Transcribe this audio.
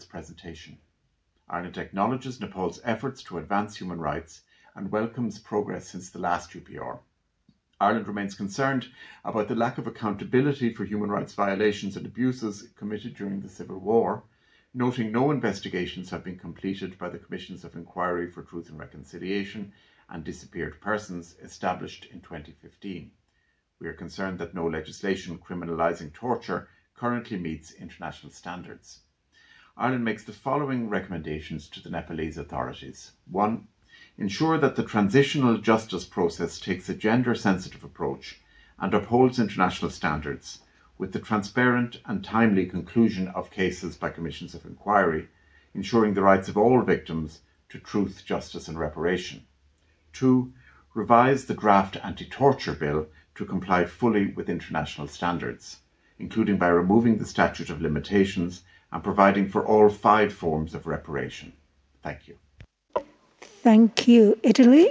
presentation. Ireland acknowledges Nepal's efforts to advance human rights and welcomes progress since the last UPR. Ireland remains concerned about the lack of accountability for human rights violations and abuses committed during the Civil War, noting no investigations have been completed by the Commissions of Inquiry for Truth and Reconciliation and Disappeared Persons established in 2015. We are concerned that no legislation criminalising torture currently meets international standards. Ireland makes the following recommendations to the Nepalese authorities. 1. Ensure that the transitional justice process takes a gender-sensitive approach and upholds international standards, with the transparent and timely conclusion of cases by commissions of inquiry, ensuring the rights of all victims to truth, justice and reparation. 2. Revise the draft anti-torture bill to comply fully with international standards, including by removing the statute of limitations and providing for all 5 forms of reparation. Thank you. Thank you. Italy?